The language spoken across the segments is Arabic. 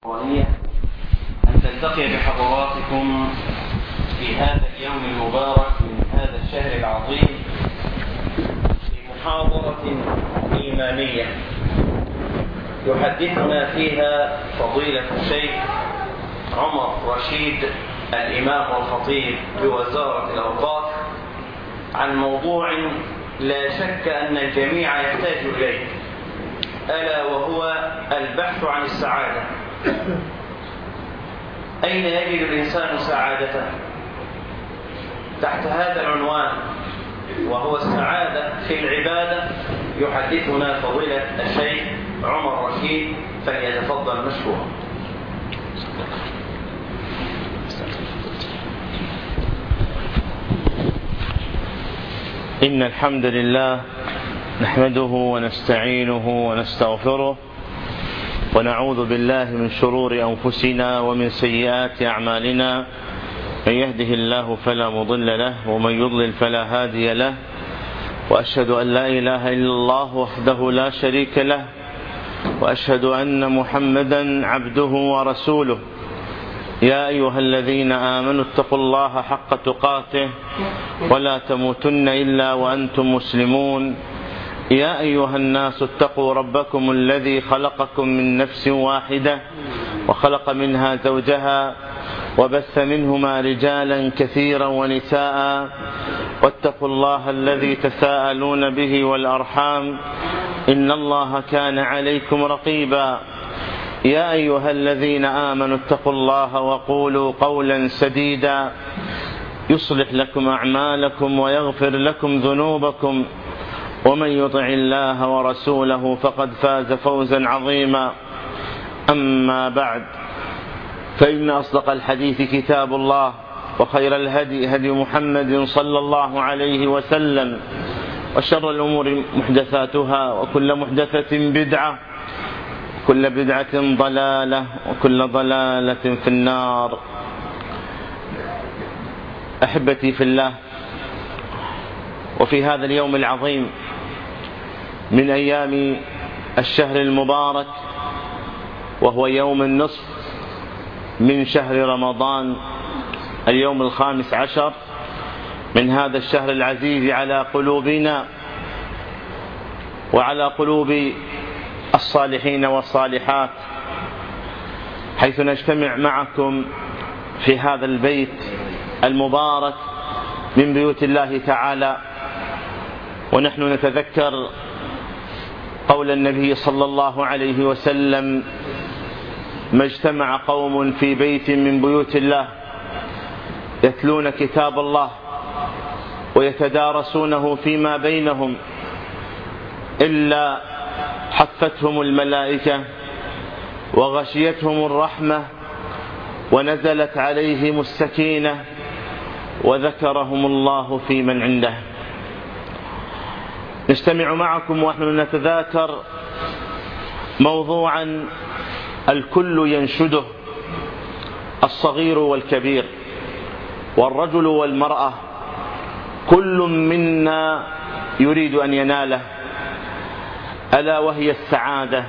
وهي أن تلتقي بحضراتكم في هذا اليوم المبارك من هذا الشهر العظيم في محاضرة إيمانية يحدثنا فيها فضيلة الشيخ عمر رشيد الإمام والخطيب بوزارة الأوقاف عن موضوع لا شك أن الجميع يحتاج إليه، ألا وهو البحث عن السعادة. أين يجد الإنسان سعادته؟ تحت هذا العنوان وهو السعادة في العبادة يحدثنا فضيلة الشيخ عمر رشيد، فليتفضل مشكورا. إن الحمد لله نحمده ونستعينه ونستغفره ونعوذ بالله من شرور أنفسنا ومن سيئات أعمالنا، من يهده الله فلا مضل له ومن يضلل فلا هادي له، وأشهد أن لا إله إلا الله وحده لا شريك له، وأشهد أن محمدا عبده ورسوله. يا أيها الذين آمنوا اتقوا الله حق تقاته ولا تموتن إلا وأنتم مسلمون. يا أيها الناس اتقوا ربكم الذي خلقكم من نفس واحدة وخلق منها زوجها وبث منهما رجالا كثيرا ونساء، واتقوا الله الذي تساءلون به والأرحام إن الله كان عليكم رقيبا. يا أيها الذين آمنوا اتقوا الله وقولوا قولا سديدا يصلح لكم أعمالكم ويغفر لكم ذنوبكم، ومن يطع الله ورسوله فقد فاز فوزا عظيما. أما بعد، فإن أصدق الحديث كتاب الله، وخير الهدي هدي محمد صلى الله عليه وسلم، وشر الأمور محدثاتها، وكل محدثة بدعة، كل بدعة ضلالة، وكل ضلالة في النار. أحبتي في الله، وفي هذا اليوم العظيم من أيام الشهر المبارك، وهو يوم النصف من شهر رمضان، اليوم 15 من هذا الشهر العزيز على قلوبنا وعلى قلوب الصالحين والصالحات، حيث نجتمع معكم في هذا البيت المبارك من بيوت الله تعالى، ونحن نتذكر قول النبي صلى الله عليه وسلم: ما اجتمع قوم في بيت من بيوت الله يتلون كتاب الله ويتدارسونه فيما بينهم إلا حفتهم الملائكة وغشيتهم الرحمة ونزلت عليهم السكينة وذكرهم الله في من عنده. نجتمع معكم ونحن نتذاكر موضوعا الكل ينشده، الصغير والكبير والرجل والمرأة، كل منا يريد أن يناله، ألا وهي السعادة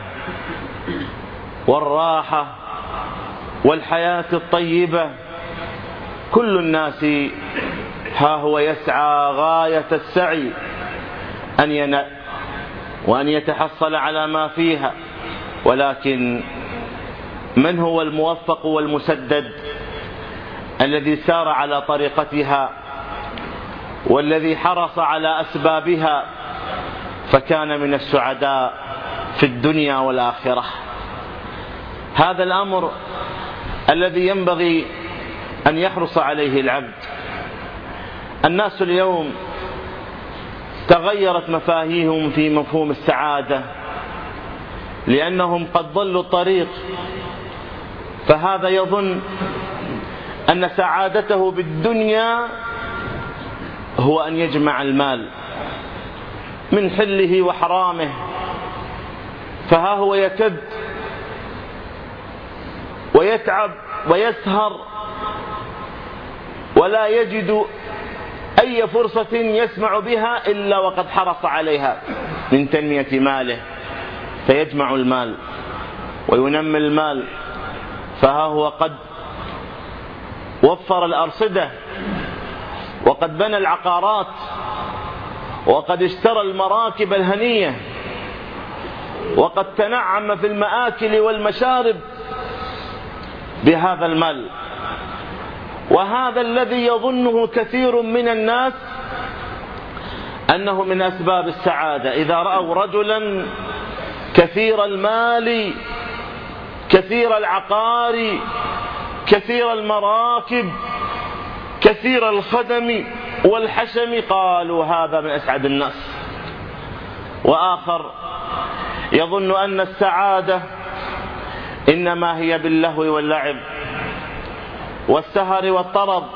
والراحة والحياة الطيبة. كل الناس ها هو يسعى غاية السعي أن ينال وأن يتحصل على ما فيها، ولكن من هو الموفق والمسدد الذي سار على طريقتها والذي حرص على أسبابها فكان من السعداء في الدنيا والآخرة؟ هذا الأمر الذي ينبغي أن يحرص عليه العبد. الناس اليوم تغيرت مفاهيمهم في مفهوم السعادة، لأنهم قد ضلوا الطريق، فهذا يظن أن سعادته بالدنيا هو أن يجمع المال من حله وحرامه، فها هو يكد ويتعب ويسهر ولا يجد أي فرصة يسمع بها إلا وقد حرص عليها من تنمية ماله، فيجمع المال وينمي المال فها هو قد وفر الأرصدة، وقد بنى العقارات، وقد اشترى المراكب الهنية، وقد تنعم في المآكل والمشارب بهذا المال. وهذا الذي يظنه كثير من الناس أنه من أسباب السعادة. إذا رأوا رجلا كثير المال، كثير العقار، كثير المراكب، كثير الخدم والحشم، قالوا هذا من أسعد الناس. وآخر يظن أن السعادة إنما هي باللهو واللعب والسهر والطرب،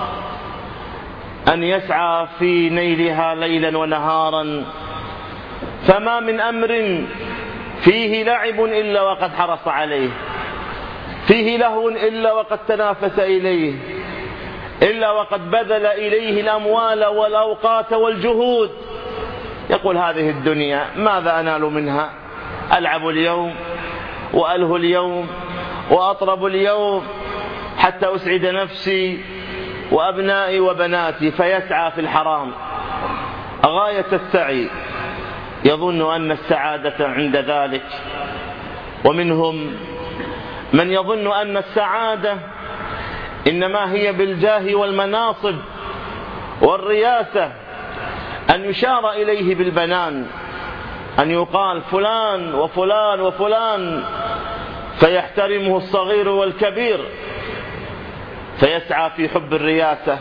أن يسعى في نيلها ليلا ونهارا، فما من أمر فيه لعب إلا وقد حرص عليه، فيه لهو إلا وقد تنافس إليه، إلا وقد بذل إليه الأموال والأوقات والجهود. يقول هذه الدنيا ماذا أنال منها؟ ألعب اليوم وألهو اليوم وأطرب اليوم حتى أسعد نفسي وأبنائي وبناتي، فيسعى في الحرام غاية السعي، يظن أن السعادة عند ذلك. ومنهم من يظن أن السعادة إنما هي بالجاه والمناصب والرياسة، أن يشار إليه بالبنان، أن يقال فلان وفلان وفلان، فيحترمه الصغير والكبير، فيسعى في حب الرياسة،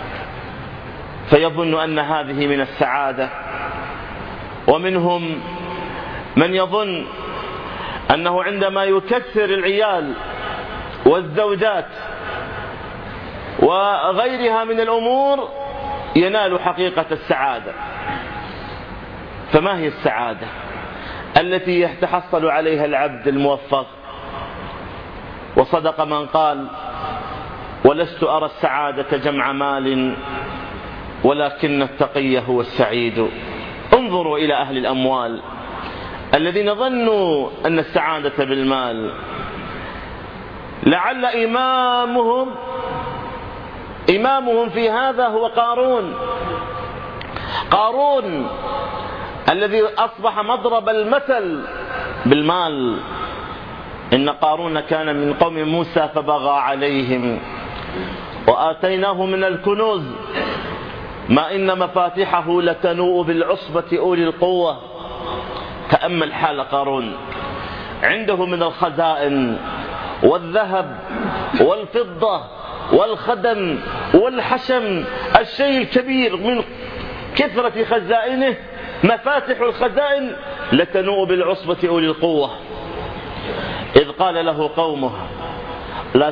فيظن أن هذه من السعادة. ومنهم من يظن أنه عندما يكثر العيال والزوجات وغيرها من الأمور ينال حقيقة السعادة. فما هي السعادة التي يتحصل عليها العبد الموفق؟ وصدق من قال: ولست أرى السعادة جمع مال ولكن التقي هو السعيد. انظروا إلى أهل الأموال الذين ظنوا أن السعادة بالمال. لعل إمامهم في هذا هو قارون الذي أصبح مضرب المثل بالمال. إن قارون كان من قوم موسى فبغى عليهم وآتيناه من الكنوز ما إن مفاتحه لتنوء بالعصبة أولي القوة. تأمل حال قارون، عنده من الخزائن والذهب والفضة والخدم والحشم الشيء الكبير، من كثرة خزائنه مفاتح الخزائن لتنوء بالعصبة أولي القوة. إذ قال له قومه: لا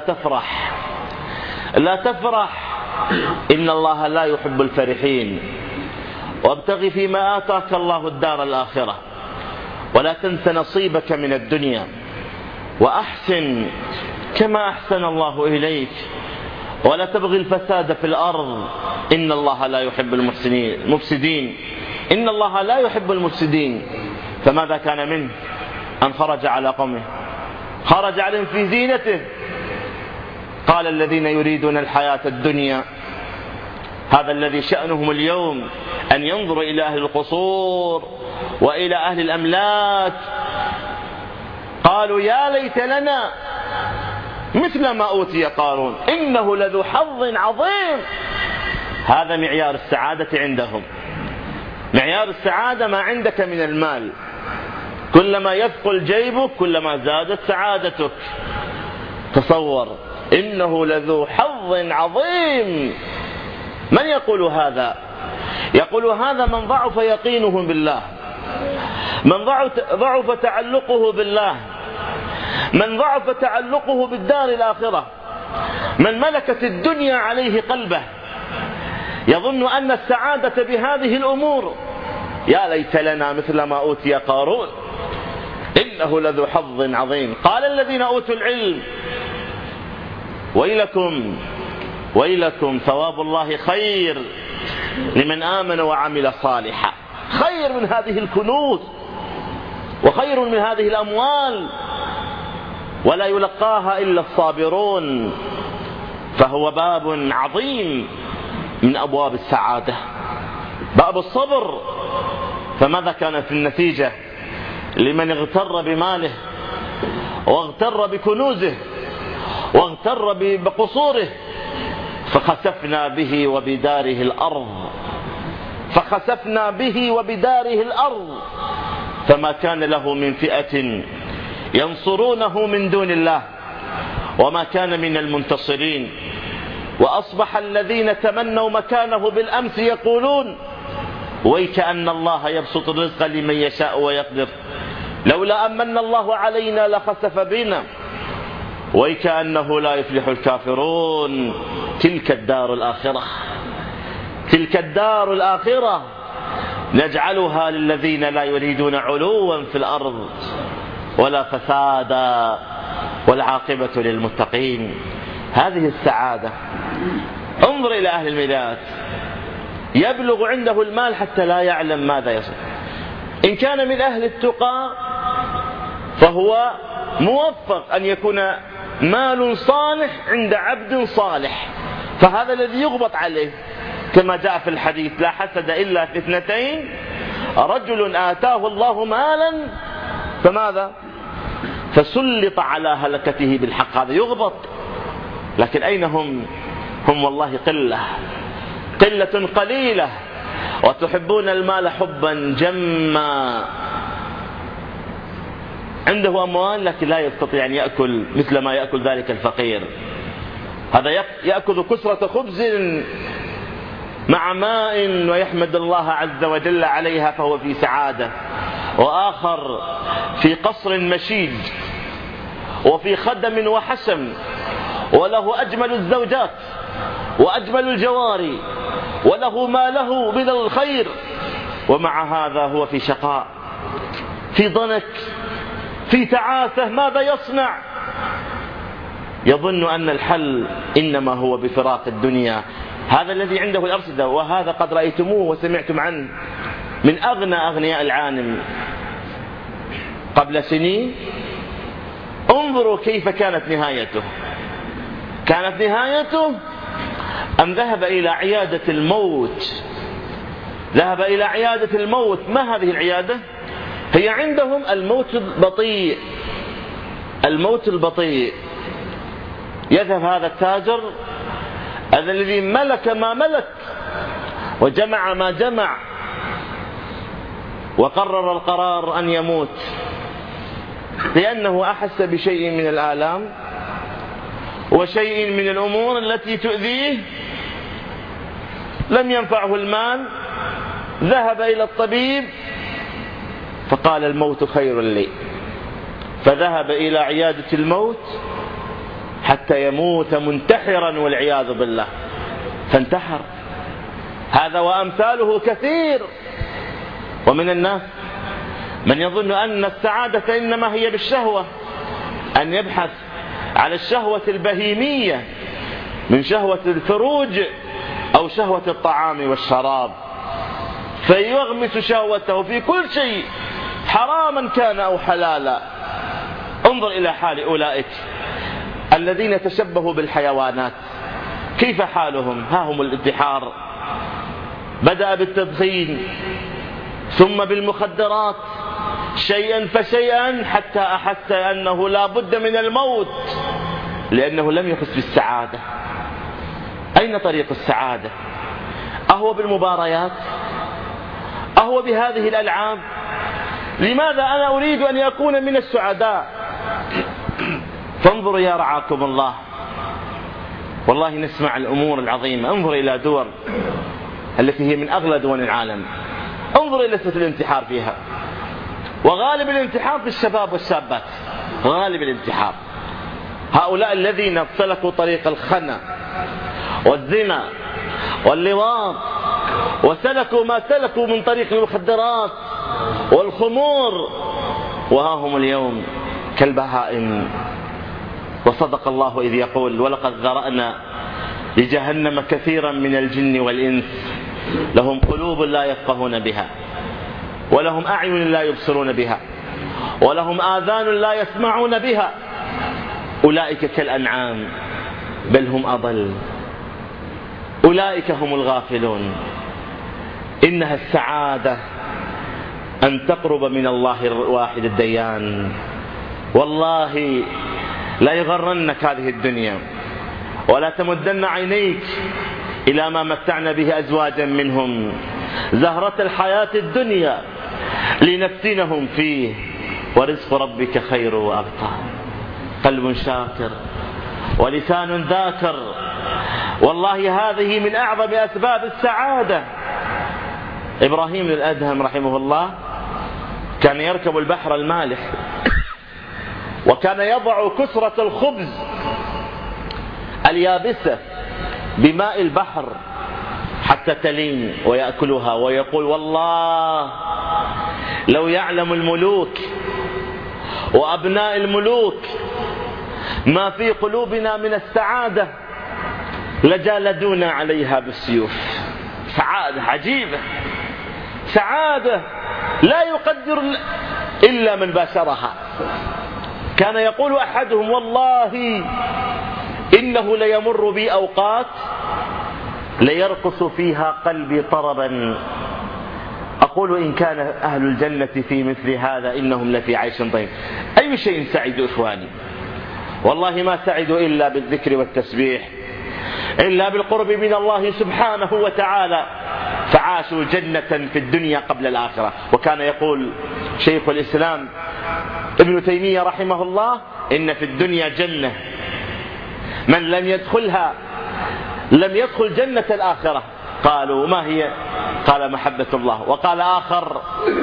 تفرح إن الله لا يحب الفرحين، وابتغ فيما آتاك الله الدار الآخرة ولا تنس نصيبك من الدنيا وأحسن كما أحسن الله إليك ولا تبغي الفساد في الأرض إن الله لا يحب المفسدين. إن الله لا يحب المفسدين. فماذا كان منه؟ أن خرج على قومه، خرج عليهم في زينته. قال: الذين يريدون الحياة الدنيا، هذا الذي شأنهم اليوم أن ينظروا إلى أهل القصور وإلى أهل الأملاك. قالوا: يا ليت لنا مثل ما أوتي قارون إنه لذو حظ عظيم. هذا معيار السعادة عندهم. معيار السعادة ما عندك من المال. كلما يثقل جيبك كلما زادت سعادتك. تصور، إنه لذو حظ عظيم. من يقول هذا؟ يقول هذا من ضعف يقينه بالله، من ضعف تعلقه بالله، من ضعف تعلقه بالدار الآخرة، من ملكت الدنيا عليه قلبه، يظن أن السعادة بهذه الأمور. يا ليت لنا مثل ما أوتي قارون إنه لذو حظ عظيم. قال الذين أوتوا العلم: ويلكم ثواب الله خير لمن آمن وعمل صالحا. خير من هذه الكنوز وخير من هذه الأموال. ولا يلقاها إلا الصابرون، فهو باب عظيم من أبواب السعادة، باب الصبر. فماذا كانت النتيجة لمن اغتر بماله واغتر بكنوزه واغتر بقصوره؟ فخسفنا به وبداره الأرض، فخسفنا به وبداره الأرض، فما كان له من فئة ينصرونه من دون الله وما كان من المنتصرين. وأصبح الذين تمنوا مكانه بالأمس يقولون ويك أن الله يبسط الرزق لمن يشاء ويقدر لولا أمن الله علينا لخسف بنا ويك أنه لا يفلح الكافرون. تلك الدار الآخرة، تلك الدار الآخرة نجعلها للذين لا يريدون علوا في الأرض ولا فسادا والعاقبة للمتقين. هذه السعادة. انظر إلى أهل الميلاد، يبلغ عنده المال حتى لا يعلم ماذا يصنع. إن كان من أهل التقى فهو موفق أن يكون مال صالح عند عبد صالح، فهذا الذي يغبط عليه، كما جاء في الحديث: لا حسد إلا في اثنتين، رجل آتاه الله مالا فماذا؟ فسلط على هلكته بالحق. هذا يغبط. لكن أين هم؟ هم والله قلة قليلة، وتحبون المال حبا جما. عنده أموال لكن لا يستطيع أن يأكل مثل ما يأكل ذلك الفقير. هذا يأكل كسرة خبز مع ماء ويحمد الله عز وجل عليها فهو في سعادة، وآخر في قصر مشيد وفي خدم وحشم وله أجمل الزوجات وأجمل الجواري وله ما له من الخير، ومع هذا هو في شقاء، في ضنك، في تعاسة. ماذا يصنع؟ يظن أن الحل إنما هو بفراق الدنيا. هذا الذي عنده الأرصدة، وهذا قد رأيتموه وسمعتم عنه من أغنى أغنياء العالم قبل سنين. انظروا كيف كانت نهايته. كانت نهايته أن ذهب إلى عيادة الموت. ذهب إلى عيادة الموت. ما هذه العيادة؟ هي عندهم الموت البطيء. الموت البطيء. يذهب هذا التاجر الذي ملك ما ملك وجمع ما جمع وقرر القرار أن يموت، لأنه أحس بشيء من الآلام وشيء من الأمور التي تؤذيه. لم ينفعه المال، ذهب إلى الطبيب فقال: الموت خير لي. فذهب إلى عيادة الموت حتى يموت منتحرا والعياذ بالله، فانتحر. هذا وأمثاله كثير. ومن الناس من يظن أن السعادة إنما هي بالشهوة، أن يبحث على الشهوة البهيمية من شهوة الفروج أو شهوة الطعام والشراب، فيغمس شهوته في كل شيء حراما كان أو حلالا. انظر إلى حال أولئك الذين تشبهوا بالحيوانات، كيف حالهم؟ ها هم الانتحار. بدأ بالتدخين ثم بالمخدرات شيئا فشيئا حتى أحس أنه لا بد من الموت، لأنه لم يحس بالسعادة. أين طريق السعادة؟ أهو بالمباريات؟ أهو بهذه الألعاب؟ لماذا أنا أريد أن يكون من السعداء؟ فانظروا يا رعاكم الله، والله نسمع الأمور العظيمة. انظر إلى دول التي هي من أغلى دول العالم، انظر إلى نسبة الانتحار فيها، وغالب الانتحار في الشباب والشابات، غالب الانتحار. هؤلاء الذين سلكوا طريق الخنا والزنا واللواط وسلكوا ما سلكوا من طريق المخدرات والخمور، وها هم اليوم كالبهائم. وصدق الله إذ يقول: ولقد ذرأنا لجهنم كثيرا من الجن والإنس لهم قلوب لا يفقهون بها ولهم أعين لا يبصرون بها ولهم آذان لا يسمعون بها أولئك كالأنعام بل هم أضل، أولئك هم الغافلون. إنها السعادة أن تقرب من الله الواحد الديان. والله لا يغرنك هذه الدنيا، ولا تمدن عينيك إلى ما متعنا به أزواجا منهم، زهرة الحياة الدنيا لنفتنهم فيه، ورزق ربك خير وأبقى. قلب شاكر ولسان ذاكر، والله هذه من أعظم أسباب السعادة. إبراهيم الأدهم رحمه الله كان يركب البحر المالح، وكان يضع كسرة الخبز اليابسة بماء البحر حتى تلين ويأكلها، ويقول: والله لو يعلم الملوك وأبناء الملوك ما في قلوبنا من السعادة لجالدونا عليها بالسيوف. سعادة عجيبة، سعادة لا يقدر إلا من باشرها. كان يقول أحدهم: والله إنه ليمر بي أوقات ليرقص فيها قلبي طربا، أقول إن كان أهل الجنة في مثل هذا إنهم لفي عيش طيب. أي شيء سعدوا إخواني؟ والله ما سعدوا إلا بالذكر والتسبيح، إلا بالقرب من الله سبحانه وتعالى، فعاشوا جنة في الدنيا قبل الآخرة. وكان يقول شيخ الإسلام ابن تيمية رحمه الله: إن في الدنيا جنة من لم يدخلها لم يدخل جنة الآخرة. قالوا: ما هي؟ قال: محبة الله. وقال آخر: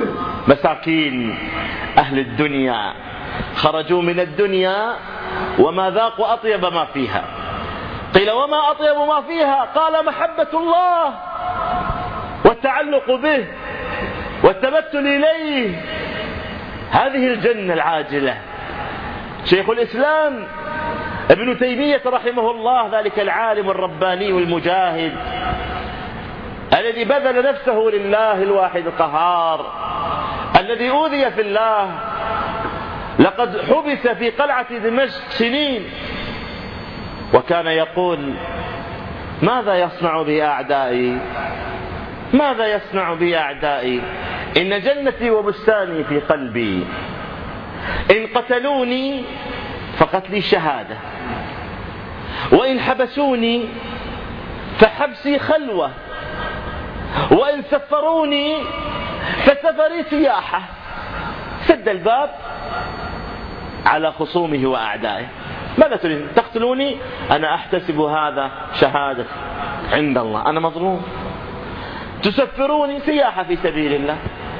مساكين أهل الدنيا خرجوا من الدنيا وما ذاقوا أطيب ما فيها. قيل: وما أطيب ما فيها؟ قال: محبة الله والتعلق به والتبتل إليه، هذه الجنة العاجلة. شيخ الإسلام ابن تيمية رحمه الله، ذلك العالم الرباني والمجاهد الذي بذل نفسه لله الواحد القهار، الذي أوذي في الله، لقد حبس في قلعة دمشق سنين، وكان يقول: ماذا يصنع بي أعدائي؟ ماذا يصنع بي أعدائي؟ إن جنتي وبستاني في قلبي، إن قتلوني فقتلي شهادة، وإن حبسوني فحبسي خلوة، وإن سفروني فسفري سياحة. سد الباب على خصومه وأعدائه. ماذا تريد؟ تقتلوني؟ أنا أحتسب هذا شهادة عند الله، أنا مظلوم. تسفروني؟ سياحة في سبيل الله.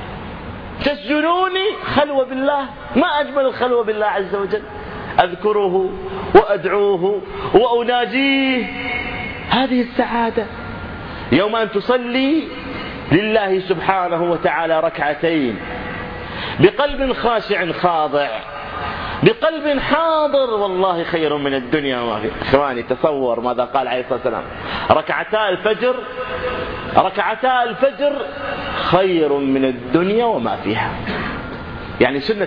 تسجنوني؟ خلوة بالله. ما أجمل الخلوة بالله عز وجل، أذكره وأدعوه وأناجيه. هذه السعادة. يوم أن تصلي لله سبحانه وتعالى ركعتين بقلب خاشع خاضع، بقلب حاضر، والله خير من الدنيا وما فيها. إخواني تصور ماذا قال عليه الصلاة والسلام: ركعتا الفجر خير من الدنيا وما فيها. يعني سنة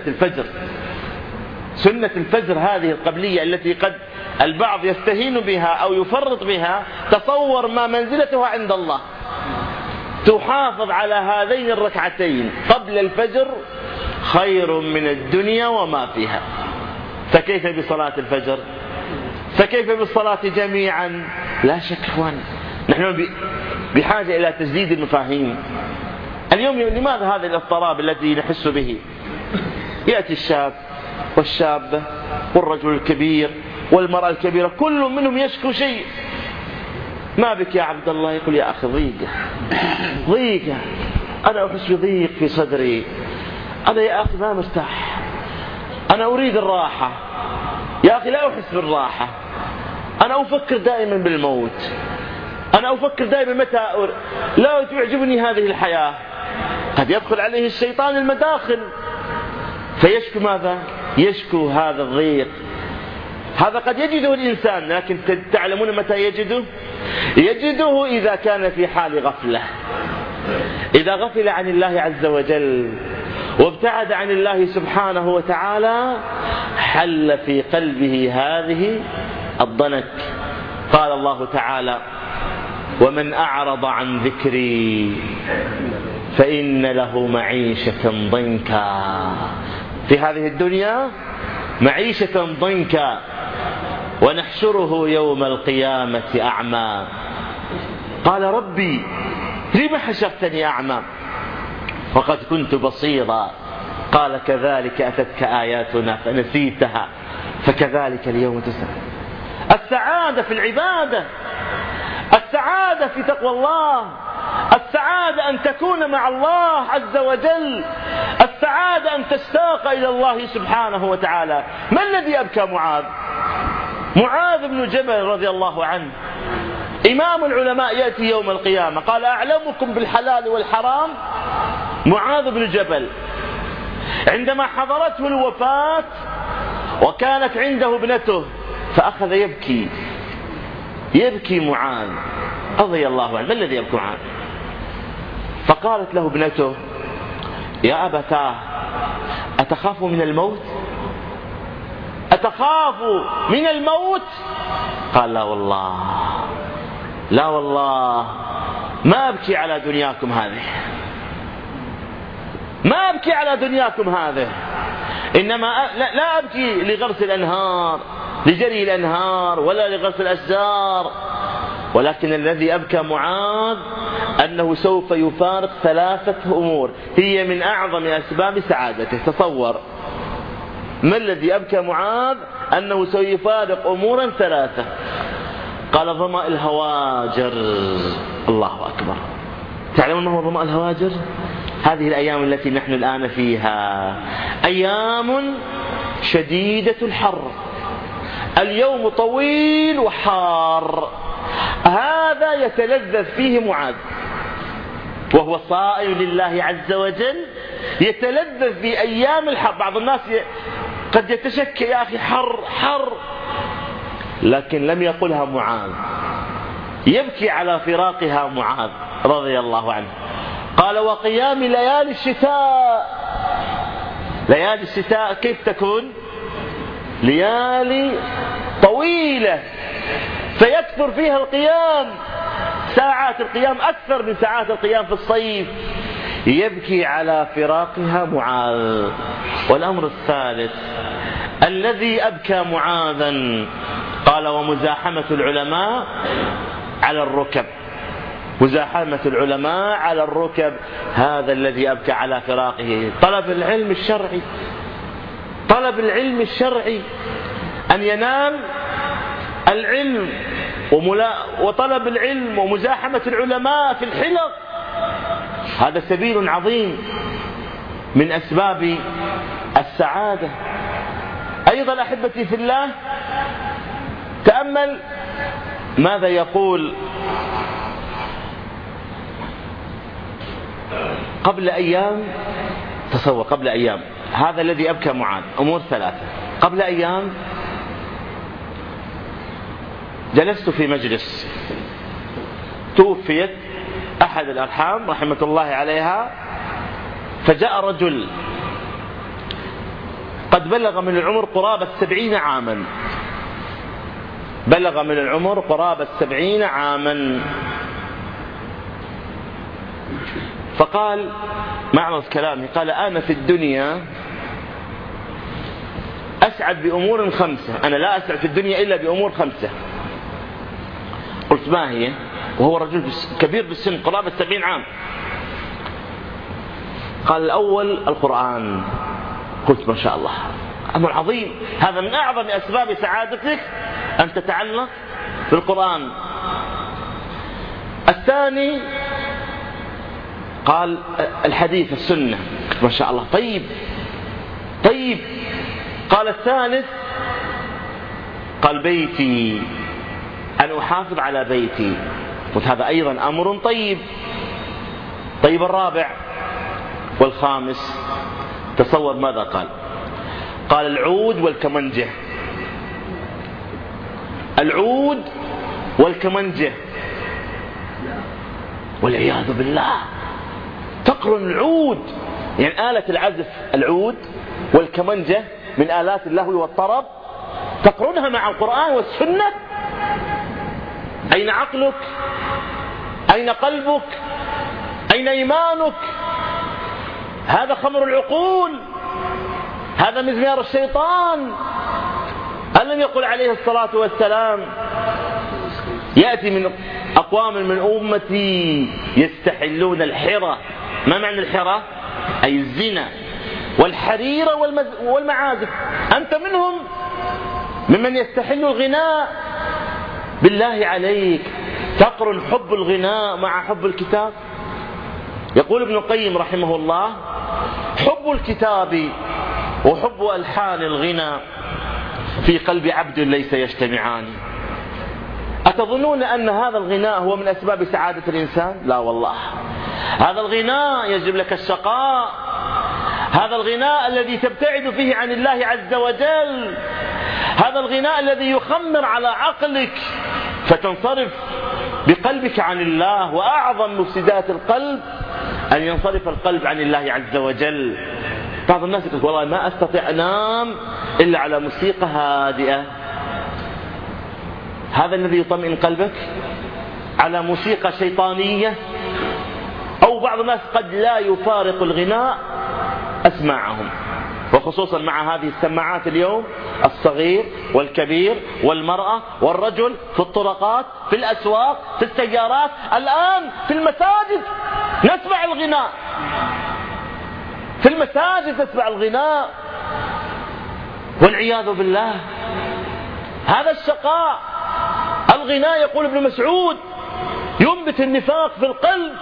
الفجر هذه القبلية التي قد البعض يستهين بها أو يفرط بها، تصور ما منزلتها عند الله. تحافظ على هذين الركعتين قبل الفجر خير من الدنيا وما فيها. فكيف بصلاة الفجر؟ فكيف بالصلاة جميعا؟ لا شك إخوان نحن بحاجة إلى تجديد المفاهيم. اليوم لماذا هذا الاضطراب الذي نحس به؟ يأتي الشاب والشابة والرجل الكبير والمرأة الكبيرة، كل منهم يشكو شيء. ما بك يا عبد الله؟ يقول: يا أخي ضيقة، أنا أحس بضيق في صدري، أنا يا أخي ما مرتاح، أنا أريد الراحة يا أخي، لا أحس بالراحة، أنا أفكر دائما بالموت، أنا أفكر دائما متى لا تعجبني هذه الحياة. قد يدخل عليه الشيطان المداخل فيشكو ماذا؟ يشكو هذا الضيق. هذا قد يجده الإنسان، لكن تعلمون متى يجده؟ يجده إذا كان في حال غفلة، إذا غفل عن الله عز وجل وابتعد عن الله سبحانه وتعالى حل في قلبه هذه الضنك. قال الله تعالى: ومن أعرض عن ذكري فإن له معيشة ضنكا، في هذه الدنيا معيشة ضنكا، ونحشره يوم القيامة أعمى. قال: ربي لم حشرتني أعمى وقد كنت بصيرا؟ قال: كذلك أتتك آياتنا فنسيتها فكذلك اليوم تنسى. السعادة في العبادة، السعادة في تقوى الله، السعادة أن تكون مع الله عز وجل، السعادة أن تشتاق إلى الله سبحانه وتعالى. ما الذي أبكى معاذ؟ معاذ بن جبل رضي الله عنه إمام العلماء، يأتي يوم القيامة قال: أعلمكم بالحلال والحرام معاذ بن جبل. عندما حضرته الوفاة وكانت عنده ابنته فأخذ يبكي معاذ رضي الله عنه. ما الذي يبكي معاذ؟ فقالت له ابنته: يا أبتاه أتخاف من الموت؟ أتخاف من الموت؟ قال: لا والله، لا والله، ما أبكي على دنياكم هذه، ما أبكي على دنياكم هذه، إنما لا أبكي لغرس الأنهار، لجري الأنهار، ولا لغرس الأشجار، ولكن الذي أبكى معاذ أنه سوف يفارق 3 أمور هي من أعظم أسباب سعادته. تصور ما الذي أبكى معاذ؟ أنه سيفارق أمورا 3. قال: ظمأ الهواجر. الله أكبر. تعلمون ما هو ظمأ الهواجر؟ هذه الأيام التي نحن الآن فيها أيام شديدة الحر، اليوم طويل وحار، هذا يتلذذ فيه معاذ وهو صائم لله عز وجل، يتلذذ بأيام الحر. بعض الناس قد يتشكى: يا أخي حر، لكن لم يقلها معاذ، يبكي على فراقها معاذ رضي الله عنه. قال: وقيام ليالي الشتاء. ليالي الشتاء كيف تكون؟ ليالي طويلة فيكثر فيها القيام، ساعات القيام أكثر من ساعات القيام في الصيف، يبكي على فراقها معاذ. والأمر الثالث الذي أبكى معاذا قال: ومزاحمة العلماء على الركب. مزاحمة العلماء على الركب، هذا الذي أبكى على فراقه. طلب العلم الشرعي، طلب العلم الشرعي، أن ينال العلم وطلب العلم ومزاحمة العلماء في الحلق، هذا سبيل عظيم من أسباب السعادة. أيضا أحبتي في الله، تأمل ماذا يقول قبل أيام. تصور قبل أيام، هذا الذي أبكى معاذ أمور 3. قبل أيام جلست في مجلس، توفيت أحد الأرحام رحمة الله عليها، فجاء رجل قد بلغ من العمر قرابة 70 عاما، بلغ من العمر قرابة 70 عاما. فقال معرض كلامه، قال: أنا في الدنيا أسعد بأمور 5، أنا لا أسعد في الدنيا إلا بأمور 5. قلت: ما هي؟ وهو رجل كبير بالسن قرابة 70 عام. قال: الأول القرآن. قلت: ما شاء الله، أمر عظيم، هذا من أعظم أسباب سعادتك أن تتعلق بالقرآن. الثاني قال: الحديث السنة. ما شاء الله، طيب. قال: الثالث قال: بيتي، أن أحافظ على بيتي. قلت: هذا أيضا أمر طيب. الرابع والخامس، تصور ماذا قال؟ قال: العود والكمنجة. العود والكمنجة، والعياذ بالله، تقرن العود يعني آلة العزف العود والكمنجة من آلات اللهو والطرب تقرنها مع القرآن والسنة؟ أين عقلك؟ أين قلبك؟ أين إيمانك؟ هذا خمر العقول، هذا مزمار الشيطان. ألم يقل عليه الصلاة والسلام يأتي من أقوام من أمتي يستحلون الحرى. ما معنى الحرى؟ أي الزنا والحرير والمعازف. أنت منهم، ممن يستحل الغناء. بالله عليك تقرن حب الغناء مع حب الكتاب؟ يقول ابن القيم رحمه الله: حب الكتاب وحب ألحان الغنى في قلب عبد ليس يجتمعان. أتظنون أن هذا الغناء هو من أسباب سعادة الإنسان؟ لا والله، هذا الغناء يجلب لك الشقاء، هذا الغناء الذي تبتعد فيه عن الله عز وجل، هذا الغناء الذي يخمر على عقلك فتنصرف بقلبك عن الله. وأعظم مفسدات القلب أن ينصرف القلب عن الله عز وجل. بعض الناس يقول والله ما أستطيع أنام إلا على موسيقى هادئة. هذا الذي يطمئن قلبك؟ على موسيقى شيطانية؟ أو بعض الناس قد لا يفارق الغناء أسماعهم، وخصوصا مع هذه السماعات اليوم، الصغير والكبير والمرأة والرجل، في الطرقات، في الأسواق، في السيارات، الآن في المساجد نسمع الغناء، في المساجد نسمع الغناء والعياذ بالله. هذا الشقاء. الغناء يقول ابن مسعود ينبت النفاق في القلب.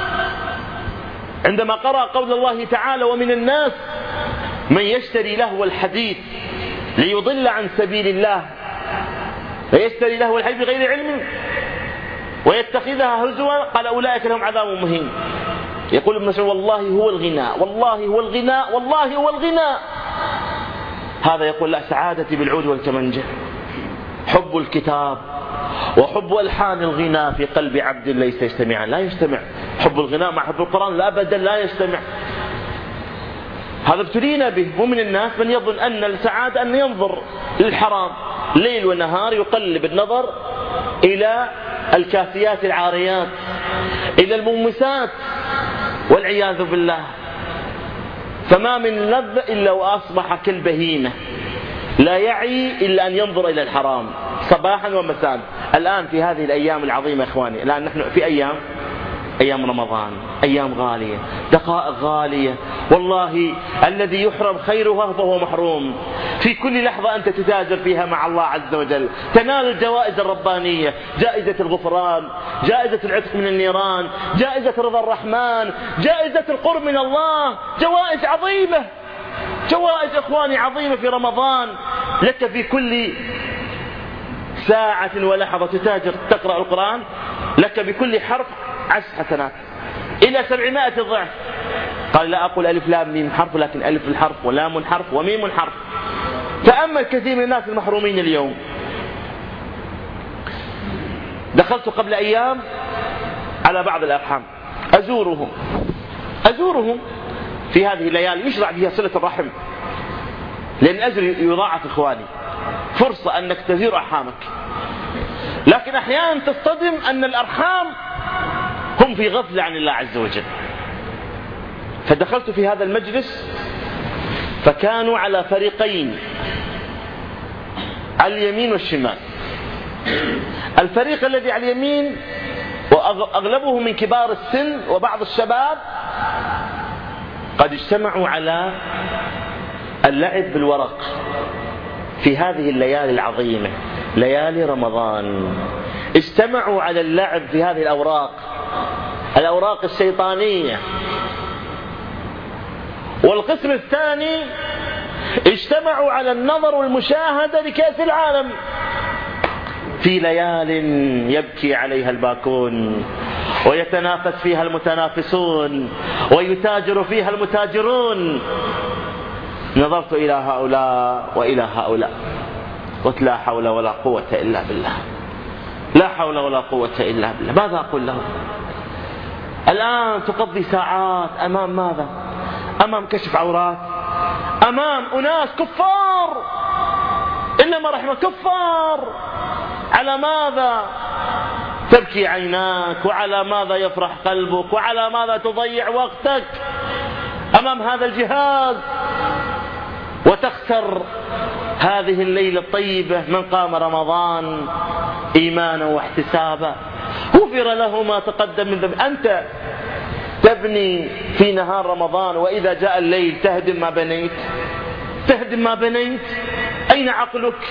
عندما قرأ قول الله تعالى: ومن الناس من يشتري لهو الحديث ليضل عن سبيل الله، فيشتري لهو الحديث بغير علم ويتخذها هزوا، قال أولئك لهم عذاب مهين. يقول ابن مسعود: والله هو الغناء، والله هو الغناء، والله هو الغناء. هذا يقول: لا، سعادتي بالعود والكمنجة. حب الكتاب وحب ألحان الغناء في قلب عبد ليس يجتمعان. لا يجتمع حب الغناء مع حب القرآن، لا أبدا، لا يجتمع. هذا ابتلينا به. ومن الناس من يظن أن السعادة أن ينظر للحرام ليل ونهار، يقلب النظر إلى الكاسيات العاريات، إلى المومسات، والعياذ بالله. فما من لذة إلا وأصبح كالبهيمة، لا يعي إلا أن ينظر إلى الحرام صباحا ومساء. الآن في هذه الأيام العظيمة إخواني، الآن نحن في أيام رمضان، أيام غالية، دقائق غالية، والله الذي يحرم خيرها فهو محروم. في كل لحظة أنت تتاجر فيها مع الله عز وجل، تنال الجوائز الربانية، جائزة الغفران، جائزة العتق من النيران، جائزة رضا الرحمن، جائزة القرب من الله، جوائز عظيمة، جوائز إخواني عظيمة في رمضان. لك في كل ساعة ولحظة تتاجر تقرأ القرآن، لك بكل حرف 10 حسنات إلى 700 ضعف. قال: لا أقول ألف لام ميم حرف، لكن ألف الحرف ولام حرف وميم حرف. تأمل كثير من الناس المحرومين اليوم. دخلت قبل أيام على بعض الأرحام أزورهم في هذه الليالي يشرع فيها صلة الرحم، لأن أجر يضاعف إخواني، فرصة أنك تزور أرحامك. لكن أحيانا تصطدم أن الأرحام هم في غفلة عن الله عز وجل. فدخلت في هذا المجلس فكانوا على فريقين، على اليمين والشمال. الفريق الذي على اليمين وأغلبهم من كبار السن وبعض الشباب قد اجتمعوا على اللعب بالورق في هذه الليالي العظيمة، ليالي رمضان. اجتمعوا على اللعب في هذه الأوراق الشيطانية. والقسم الثاني اجتمعوا على النظر والمشاهدة لكأس العالم في ليال يبكي عليها الباكون، ويتنافس فيها المتنافسون، ويتاجر فيها المتاجرون. نظرت إلى هؤلاء وإلى هؤلاء، قلت: لا حول ولا قوة إلا بالله، لا حول ولا قوة إلا بالله. ماذا أقول لهم؟ الآن تقضي ساعات أمام ماذا؟ أمام كشف عورات، أمام أناس كفار إلا ما رحمه، كفار. على ماذا تبكي عيناك؟ وعلى ماذا يفرح قلبك؟ وعلى ماذا تضيع وقتك أمام هذا الجهاز وتخسر هذه الليلة الطيبة؟ من قام رمضان إيمانا واحتسابا غفر له ما تقدم من ذنب. أنت تبني في نهار رمضان وإذا جاء الليل تهدم ما بنيت، تهدم ما بنيت. أين عقلك؟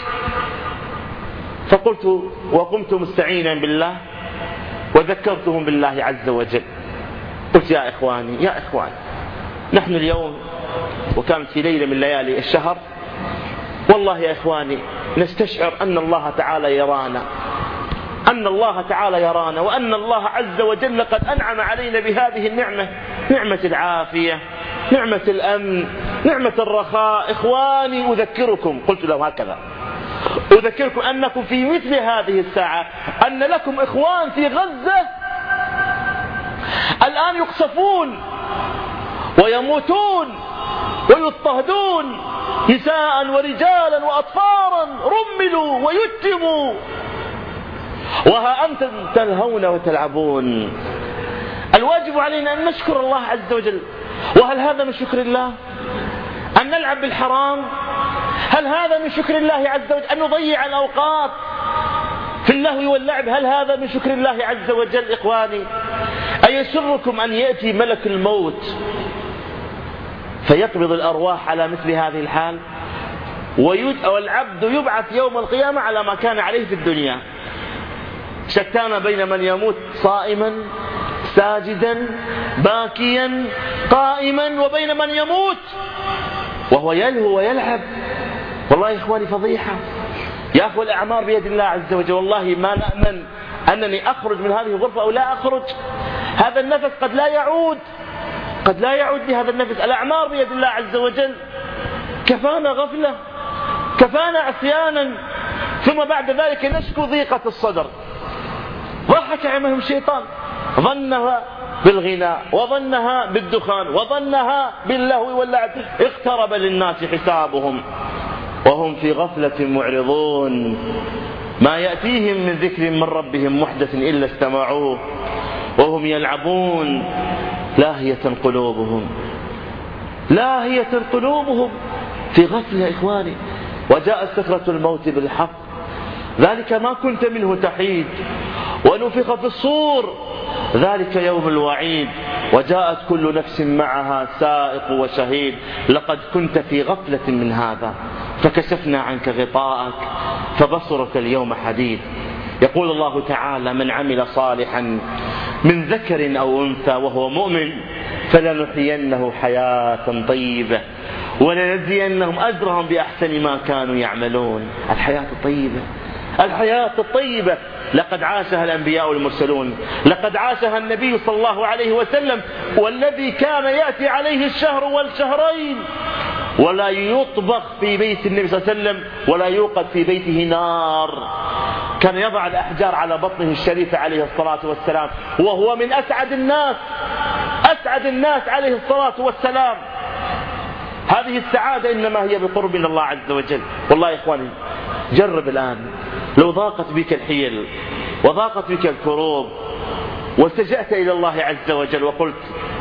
فقلت وقمت مستعينا بالله وذكرتهم بالله عز وجل. قلت يا إخواني يا إخواني، نحن اليوم وكانت في ليلة من ليالي الشهر، والله يا إخواني نستشعر أن الله تعالى يرانا، أن الله تعالى يرانا، وأن الله عز وجل قد أنعم علينا بهذه النعمة، نعمة العافية، نعمة الأمن، نعمة الرخاء. إخواني أذكركم، قلت لهم هكذا، أذكركم أنكم في مثل هذه الساعة أن لكم إخوان في غزة الآن يقصفون ويموتون ويضطهدون، نساء ورجالا وأطفالا رملوا ويتموا، وها أنتم تلهون وتلعبون. الواجب علينا أن نشكر الله عز وجل. وهل هذا من شكر الله أن نلعب بالحرام؟ هل هذا من شكر الله عز وجل أن نضيع الأوقات في اللهو واللعب؟ هل هذا من شكر الله عز وجل؟ إخواني، أيسركم أن يأتي ملك الموت فيقبض الأرواح على مثل هذه الحال، والعبد يبعث يوم القيامة على ما كان عليه في الدنيا، شتان بين من يموت صائما ساجدا باكيا قائما وبين من يموت وهو يلهو ويلعب. والله يا إخواني فضيحة. يا أخوة الأعمار بيد الله عز وجل، والله ما نأمن أنني أخرج من هذه الغرفة أو لا أخرج. هذا النفس قد لا يعود، قد لا يعود لهذا النفس. الأعمار بيد الله عز وجل. كفانا غفلة، كفانا عصيانا، ثم بعد ذلك نشكو ضيقة الصدر. ضحك عليهم الشيطان، ظنها بالغناء وظنها بالدخان وظنها باللهو واللعب. اقترب للناس حسابهم وهم في غفلة معرضون، ما يأتيهم من ذكر من ربهم محدث إلا استمعوه وهم يلعبون، لاهية قلوبهم، لاهية قلوبهم، في غفلة يا إخواني. وجاءت سكرة الموت بالحق، ذلك ما كنت منه تحيد، ونفخ في الصور، ذلك يوم الوعيد، وجاءت كل نفس معها سائق وشهيد. لقد كنت في غفلة من هذا فكشفنا عنك غطاءك فبصرك اليوم حديد. يقول الله تعالى: من عمل صالحا من ذكر أو أنثى وهو مؤمن فلنحيينه حياة طيبة ولنجزينهم أجرهم بأحسن ما كانوا يعملون. الحياة الطيبة، الحياة الطيبة لقد عاشها الأنبياء والمرسلون، لقد عاشها النبي صلى الله عليه وسلم، والذي كان يأتي عليه الشهر والشهرين ولا يطبخ في بيت النبي صلى الله عليه وسلم ولا يوقد في بيته نار. كان يضع الأحجار على بطنه الشريف عليه الصلاة والسلام، وهو من أسعد الناس، أسعد الناس عليه الصلاة والسلام. هذه السعادة إنما هي بقرب من الله عز وجل. والله يا إخواني جرب الآن، لو ضاقت بك الحيل وضاقت بك الكروب والتجأت إلى الله عز وجل وقلت: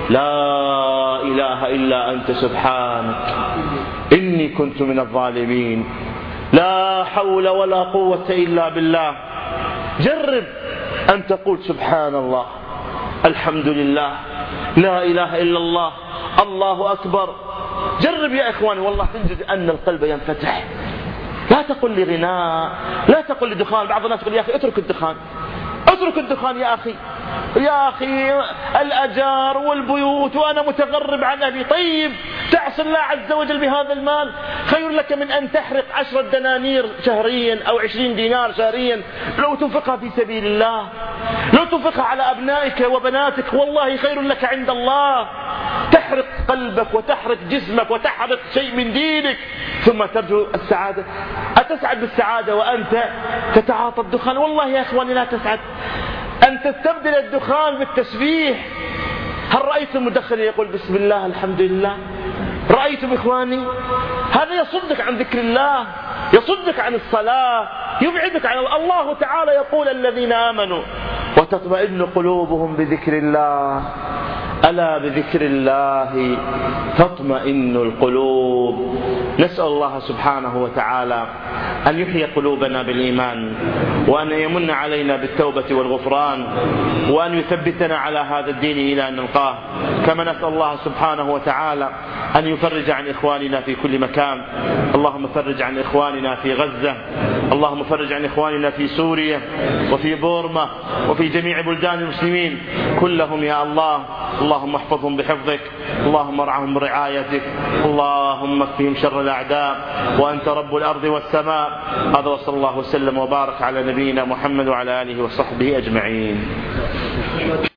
لا إله إلا أنت سبحانك إني كنت من الظالمين، لا حول ولا قوة إلا بالله. جرب أن تقول: سبحان الله، الحمد لله، لا إله إلا الله، الله أكبر. جرب يا إخواني، والله تجد أن القلب ينفتح. لا تقل لي غناء، لا تقل لي دخان. بعض الناس يقول: يا أخي اترك الدخان، اترك الدخان يا أخي، يا أخي الأجار والبيوت وأنا متغرب عن أهلي. طيب تعصي الله عز وجل بهذا المال خير لك من أن تحرق 10 دنانير شهريا أو 20 دينار شهريا. لو تنفقها في سبيل الله، لو تنفقها على أبنائك وبناتك، والله خير لك عند الله. تحرق قلبك وتحرق جسمك وتحرق شيء من دينك ثم ترجو السعادة. أتسعد بالسعادة وأنت تتعاطى الدخان؟ والله يا إخواني لا تسعد. أن تستبدل الدخان بالتسبيح، هل رأيتم مدخن يقول بسم الله الحمد لله؟ رأيتم إخواني؟ هذا يصدك عن ذكر الله، يصدك عن الصلاة، يبعدك عن الله تعالى يقول الذين آمنوا وتطمئن قلوبهم بذكر الله، ألا بذكر الله تطمئن القلوب. نسأل الله سبحانه وتعالى أن يحيي قلوبنا بالإيمان، وأن يمن علينا بالتوبة والغفران، وأن يثبتنا على هذا الدين إلى أن نلقاه. كما نسأل الله سبحانه وتعالى أن يفرج عن إخواننا في كل مكان. اللهم فرج عن إخواننا في غزة، اللهم فرج عن إخواننا في سوريا وفي بورما وفي جميع بلدان المسلمين كلهم يا الله. اللهم احفظهم بحفظك، اللهم ارعهم برعايتك، اللهم اكفهم شر الأعداء، وأنت رب الأرض والسماء. هذا وصلى الله وسلم وبارك على نبينا محمد وعلى آله وصحبه أجمعين.